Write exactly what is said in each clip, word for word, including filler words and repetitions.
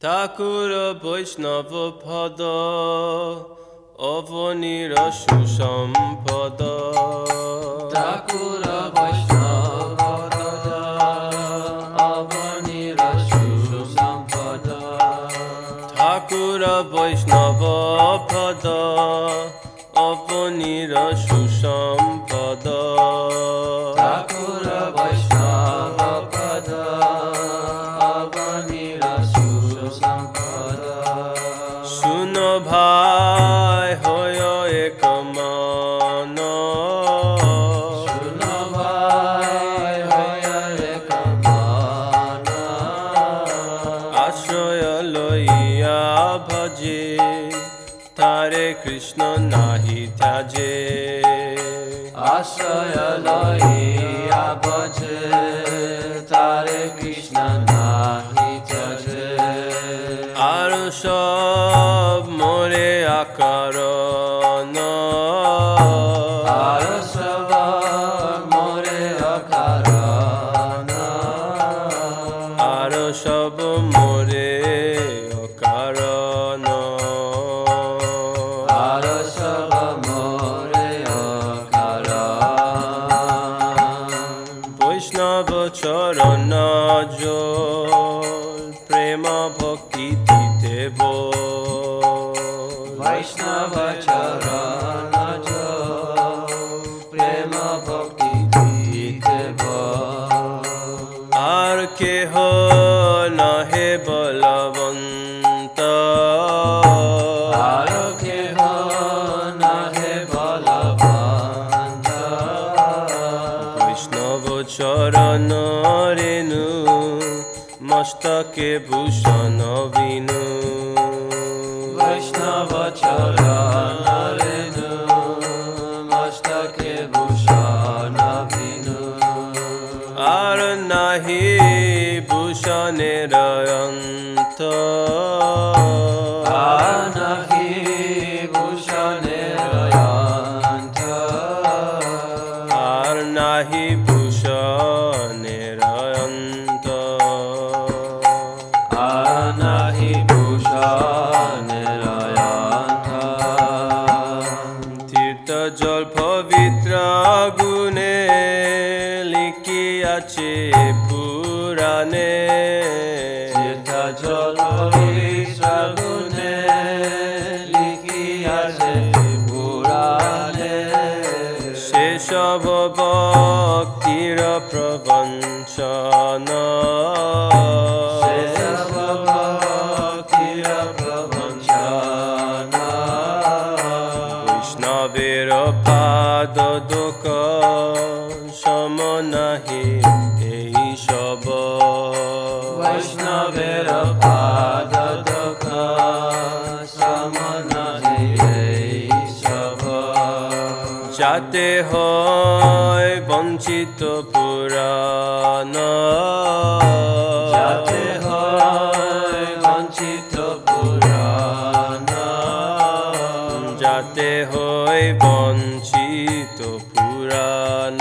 ঠাকুর বৈষ্ণব পদ অবনীর সুসম্পদ। ঠাকুর বৈষ্ণব পদ অবনীর সুসম্পদ। ঠাকুর বৈষ্ণব পদ অবনীর সুসম্পদ। ঠাকুর বৈষ্ণব পদ অবনীর সুসম্পদ। শুন ভাই হয় এক মান, শুন ভাই হয় এক মান। আশ্রয় লইয়া ভজে তারে কৃষ্ণ নাহি ত্যাজে। আশ্রয় লইয়া ভজে তারে কৃষ্ণ নাহি ত্যাজে। আর সব মোরে আকারণ, আর সব মোরে অকারণ। আর সব মোরে অকারণ। আর সব মোরে অকারণ। বৈষ্ণব চরণ জল প্রেম ভক্তি দিতে বল। বৈষ্ণব চরণ জল প্রেম ভক্তি দিতে বল। আর কেহ নহে বলবন্ত, আর কেহ নহে বলবন্ত। বৈষ্ণব চরণ রেণু মস্তকে ভূষণ বিনু। বৈষ্ণব চরণ রেণু মস্তকে ভূষণ বিনু। আর নাহি ভূষণের অন্ত, আর নাহি ভূষণের অন্ত। আর নাহি ভূষণের অন্ত। আর নাহি ভূষণের অন্ত। তীর্থ জল পবিত্র গুণে লিখিয়াছে পুরাণে। তীর্থ জল পবিত্র গুণে লিখিয়াছে পুরাণে। সেসব ভক্তির প্রবঞ্চন, সেসব ভক্তির প্রবঞ্চন। বৈষ্ণবের পাদ দুঃখ সম নাহি এই সব। বৈষ্ণবের পাদ দুঃখ সম নাহি এই সব। যাতে হয় বঞ্চিত পুরাণ, যাতে হয় বঞ্চিত পুরাণ। যাতে হয় বঞ্চিত পুরাণ।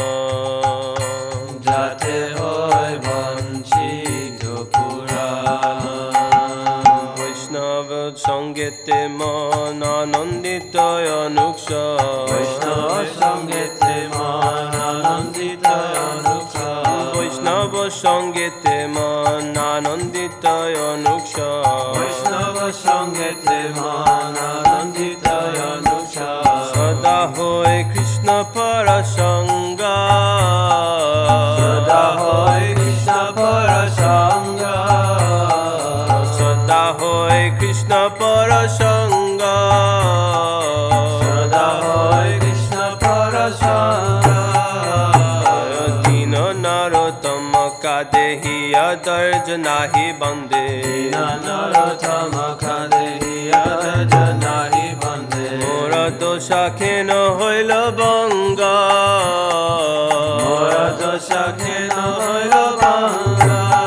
যাতে হয় বঞ্চিত পুরাণ। বৈষ্ণব সঙ্গেতে মন আনন্দিত অনুৎসব। বৈষ্ণব সঙ্গেতে মন আনন্দিত অনুৎসব। বৈষ্ণব সঙ্গেতে মন আনন্দিত অনুৎসব। বৈষ্ণব সঙ্গেতে মন আনন্দিত অনুৎসব। সদা হয় কৃষ্ণ পর সঙ্গ, সদা হয় কৃষ্ণ পর সঙ্গ। সদা হয় কৃষ্ণ পর সঙ্গ। সদা হয় কৃষ্ণ পর সঙ্গ। দীন নরোত্তম কাদেহিয়া দর্জ নাহি বন্দে। দীন নরোত্তম কাদেহিয়া দর্জ নাহি বন্দে। মোর দোষা খেন হইল বঙ্গ, মোর দোষা খেন হইল ভঙ্গ।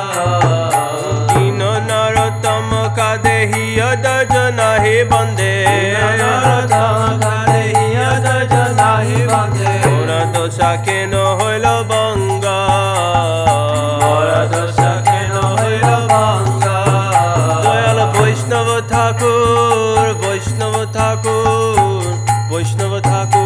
দীন নরোত্তম কাদেহিয়া দর্জ নাহি বন্দে। নরোত্তম কাদেহিয়া দর্জ নাহি বন্দে। মোর দোষা খেন হইল বঙ্গ, মোর দোষা খেন হইল ভঙ্গ। ঠাকুর বৈষ্ণব ঠাকুর বৈষ্ণব ঠাকুর